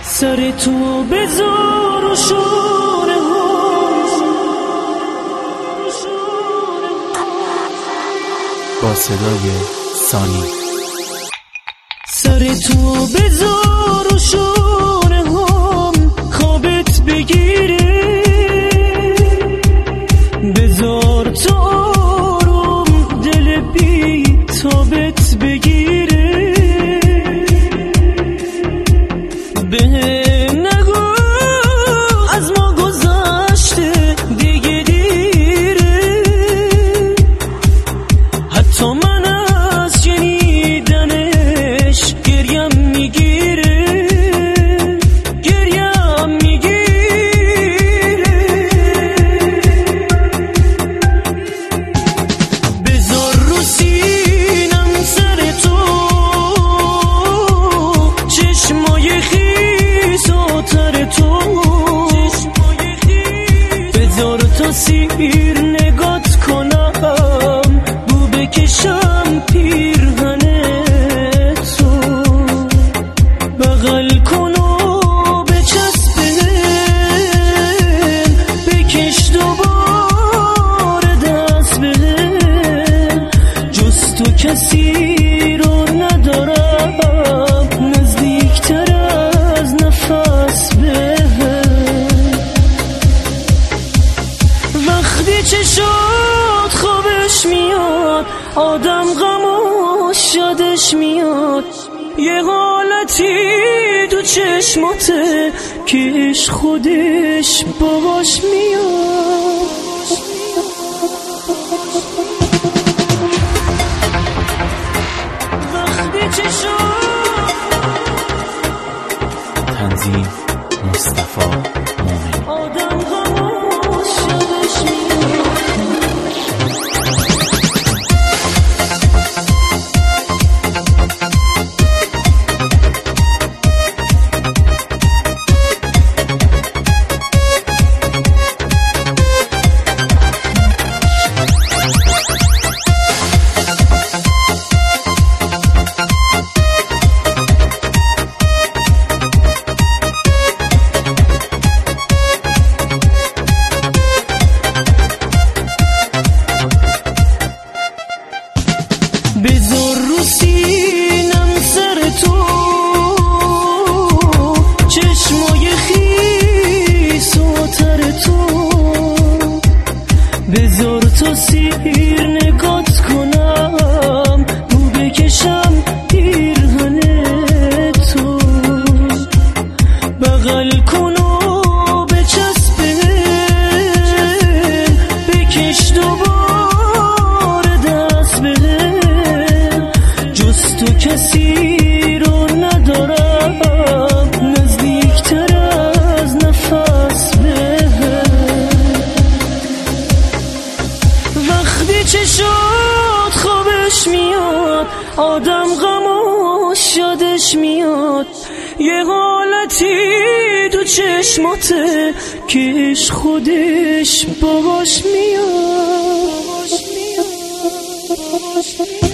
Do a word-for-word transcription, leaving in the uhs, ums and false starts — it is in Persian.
سر تو بذار و شوره با صدای سانی. سر تو بذار و شوره هم خوابت بگیره، بذار تو آروم دل بی تابت بگیره. به نگو از ما گذشته دیگه دیره، حتی من از شنیدنش گریم میگیره، گریم میگیره. بذار رو سینم سر تو چشمای خیس و تر تو، بذار تا سیر نگات کنم، بو بکشم پیرهن تو، بغل کن و بچسب بهم، بکش دوباره دست بهم. جز تو کسی رو ندارم نزدیکتر از نفس بهم. وقتی چشات خوابش میاد آدم غمش یادش میاد، یه حالتی تو چشماته کش خودش باهاش میاد. وقتی چشات تنظیم مصطفی مومن. آدم غمش یادش میاد. بذار رو سینم سر تو چشمای خیس و تر تو، بذار تا سیر نگات کنم، بو بکشم پیرهن تو، بغل کن و بچسب بهم، بکش دوباره دست بهم. جز تو کسی رو ندارم نزدیکتر از نفس بهم. وقتی چشات خوابش میاد آدم غمش یادش میاد، یه حالتی تو چشماته کش خودش باهاش میاد.